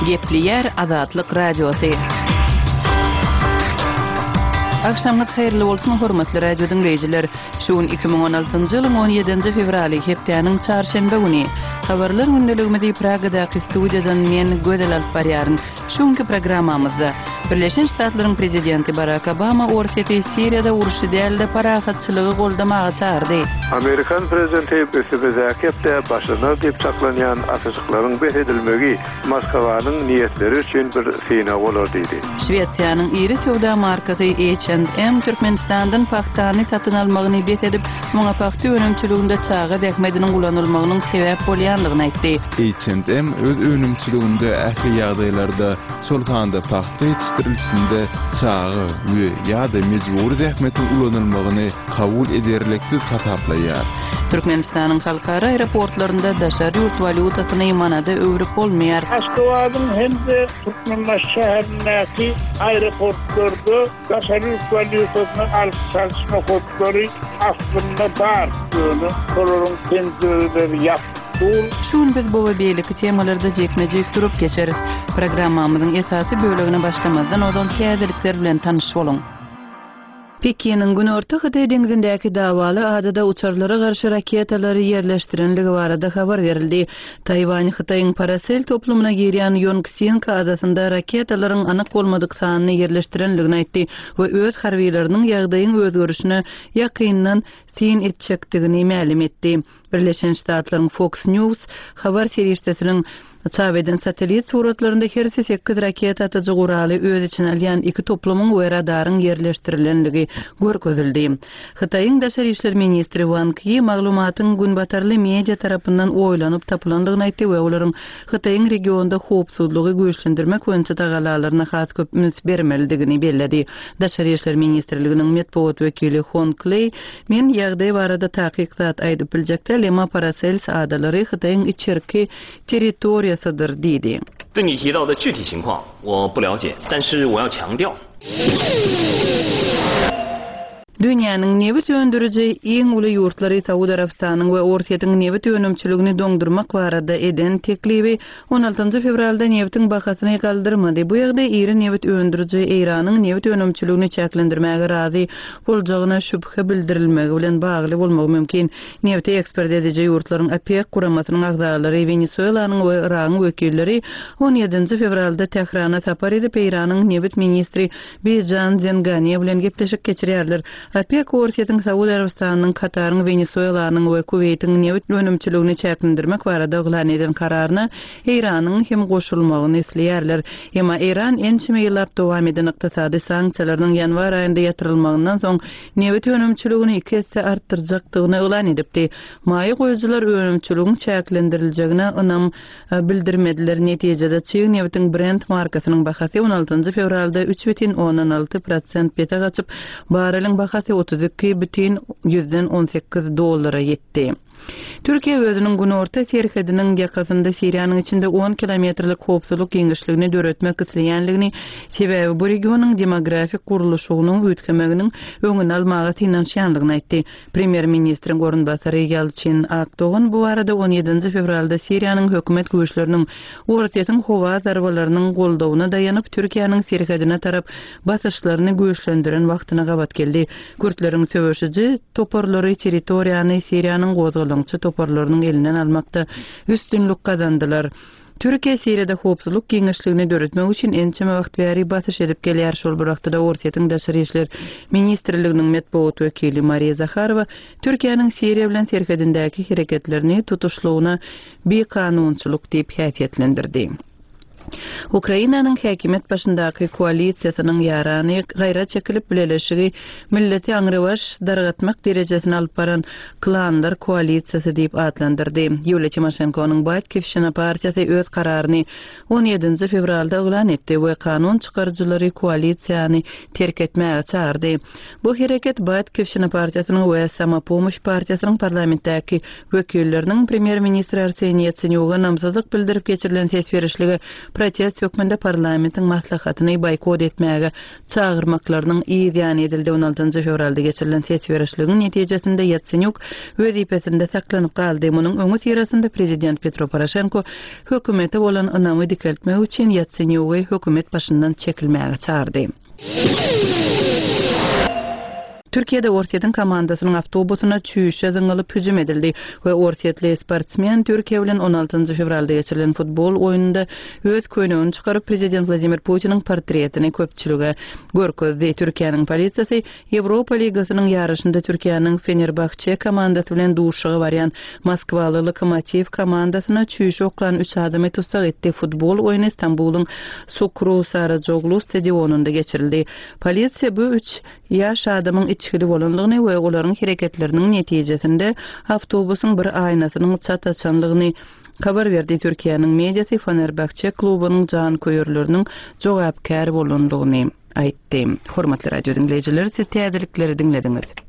Gepli Azatlyk Radiosu. Akşamyk hayrly bolsun hormatly radio dinleyijiler. Şuun 2016-njy ýylyň 17-nji fevraly hepdeniň çarşembe güni habarlar gündeligimizi Pragadaky studiýadan men Gödel alyp barýaryn. Şuňky programmamyzda Birleşen Ştatlaryň prezidenti Barack Obama Orsiýety Siriýada uruşy dälde parahatçylygy goldamaga çağırdy. Amerikan prezidenti Beşiktaş'ta başlanar diýip çaklanýan asyjyklaryň beredilmegi Moskwanyň niýetleri üçin bir syna bolar diýdi. Şwetsiýanyň iri sowda markasy H&M Türkmenistandan paxtany satyn almagyny bet edip, muňa paxta önümçiliginde çağa däkmediniň gulanylmagynyň sebäp bolýanlygyny aýtdy. H&M öz önümçiliginde ähli ýagdaýlarda şol handa paxta yetiştirilişinde çağı we ýa-da mejburi däkmediniň gulanylmagyny kabul ederlikdi tapaplaýar. Türkmenistanyň halkara aeroportlarynda daşary ýurt valutasyny manada öwrüp bolmaýar. Aşgabatdyň hemde Türkmenbaş şäherindäki aeroportlarda daşary ýurt valutasyny alyp çalyşma kodlary aslynda bar. Koloryň tendürleri ýapdy. Şuň biz bu we beýleki temalarda jekmejek durup geçeriz. Programmamyzyň esasy bölegine başlamazdan odan täzelikler bilen tanyş boluň. Pekin'in Günorta Hydy deňizindäki dawaly adada uçarlara garşy raketalary ýerleşdirenligi barada habar berildi. Taywan Hytaýyň Parasel toplumuna girýän Yongsin adasynda raketalaryň anyk bolmadyk sanyny ýerleşdirenligini aýtdy we öz harbiýleriniň ýagdaýyň özgörüşine ýakyndan sin etjekdigini ma'lum etdi. Birleşen Ştatlaryň Fox News habar serýesiniň Çaweden satelit suratlarında herse 8 raket atıcı guraly öz içine alýan iki toplumyň we radaryň ýerleşdirilenligi görkezildi. Hytaýyň daşary işler ministri Wang Yi maglumatyň günbatarly media tarapyndan oýlanyp tapylandygyny aýtdy we olaryň Hytaýyň regionda howpsuzlygy güýçlendirmek boýunça tagalaryna has köp üns bermelidigini bellädi. Daşary işler ministrliginiň medpuat wekili Hon Clay men ýagdaý barada taqiqat aýdyp biljakda Lema Parasel adalary Hytaýyň içerki territoriýa 对你提到的具体情况我不了解，但是我要强调 Dünýäniň nebit öndürüji iň uly ýurtlary Saudi Arabistanyň we Orsiýatyň nebit önümçiligini doňdurmak barada eden teklibi 16 fevralda nebitiň bahasyny galdyrmady. Bu ýagda iri nebit öndürüji Iranyň nebit önümçiligini çäklendirmäge razy boljagyna şüphe bildirilmegi bilen bagly bolmagy mümkin. Nebit ekspert edici ýurtlaryň OPEC guramasynyň agzalary Venezuelanyň we Iranyň wekilleri 17 fevralda Tehrana sapar edip Iranyň nebit ministri Bijan Zengani bilen gepleşik geçirýärler. OPEC Orsiýatyň Saudi Arabistanyň, Kataryň, Venezuelanyň we Kuweytiň nebit önümçiligini çäklendirmek barada glan eden kararyna Iranyň hem goşulmagyny isleýärler. Emma Iran ençime ýyllar dowam eden ykdysady sanksiýalaryň ýanwar aýynda ýatrylmagyndan soň nebit önümçiligini 2 hesse artdyrjakdygyny elan edipdi. Maýy goýucular önümçiliginiň çäklendirilmegine ynam bildirmediler. Netijede çyň nebitiň Brent markasynyň bahasy 16 fevralda 3,16% bete gaçyp barelyň bahasy $32,18 ýetdi. Türkiýe özüniň Günorta serhediniň ýakasynda Siriýanyň içinde 10 kilometrlik howpsuzlyk giňişligini döretmek isleýänligini, sebäbi bu regionyň demografik guruluşynyň ötkemeginiň öňüni almagy synanýanlygyny aýtdy. Premier ministriň orunbasary Yalçin Akdogan bu arada 17 fevralda Siriýanyň hökümet güýçleriniň Orsiýatyň howa zarbalarynyň goldawyna daýanyp Türkiýanyň serhedine tarap basyşlaryny güýçlendiren wagtyna gabat geldi. Kürtleriň söwüşiji toporlary territoriýany Siriýanyň gozgalançy toporlarynyň elinden almakda üstünlük kazandylar. Türkiýe Siriýada howpsuzlyk giňişligini döretmek üçin ençeme wagt bäri basyş edip gelýär. Şol bir wagtda Orsiýatyň daşary işler ministrliginiň medpuat wekili Mariya Zakharova Türkiýanyň Siriýa bilen serhedindäki hereketlerini tutuşlugyna bekanunçylyk diýip häsiýetlendirdi. Ukrainanyň häkimet başyndaky koalisiýasynyň ýarany gaýrat çekilip bileşigi milleti aňrywaş dargatmak derejesine alyp baran klanlar koalisiýasy diýip adlandyrdy. Ýulia Tymoshenkonyň Batькivщина partiýasy öz kararyny 17 fevralda elan etdi we kanun çykarjylary koalisiýany terk etmäge çağırdy. Bu hereket Batькivщина partiýasynyň we Samopomosh partiýasynyň parlamentdäki wekilleriniň premier ministri Arseniy Yatsenyuga namsazlyk bildirip geçirilen ses berişligi protest hökümende parlamentin maslahatyny boykot etmäge çağırmaklarynyň ýan edildi. 16-njy fevralda geçirilen seçberişligiň netijesinde Yatsenyuk wezipesinde saklanyp galdy. Munyň öňü sirasynda prezident Petro Poroshenko hökümete bolan ynamy dikeltmek üçin Yatsenyugy hökümet başyndan çekilmäge çağırdy. Türkiýede Orsiýetiň komandasynyň awtobusyna çüýüşe zyňylyp hüjüm edildi we Orsiýetli sportsmen Türkiýe bilen 16-njy fevralda geçirilen futbol oýununda öz köýnegini çykaryp prezident Vladimir Putiniň portretini köpçülige görkezdi. Türkiýanyň polisiýasy Ýewropa ligasynyň ýarışynda Türkiýanyň Fenerbahçe komandasy bilen duşugy barýan Moskwaly Lokomotiv komandasyna çüýüş oklan 3 adamy tutsak etdi. Futbol oýuny Istanbulyň Sukru Sarajoglu stadionunda geçirildi. Polisiýa bu 3 ýaş adamyň içkili bolanlygyny we olaryň hereketleriniň netijesinde awtobusyň bir aynasynyň çataçanlygyny habar berdi. Türkiýanyň mediasy Fenerbahçe klubynyň jan köýürleriniň jogapkär bolandygyny aýtdy. Hormatly radio dinleýijiler, siz täzelikleri dinlediňiz.